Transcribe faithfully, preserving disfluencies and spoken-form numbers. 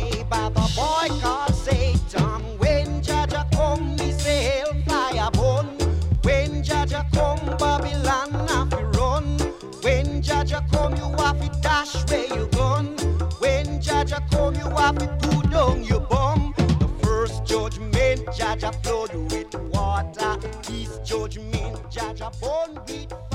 way by the boy called Satan. When Jaja come, me say hellfire burn. When Jaja come, Babylon have to run. When Jaja come, you have to dash where you gone. When Jaja come, you have to put down your bum. The first judgment, Jaja flood with water. His judgment, Jaja born with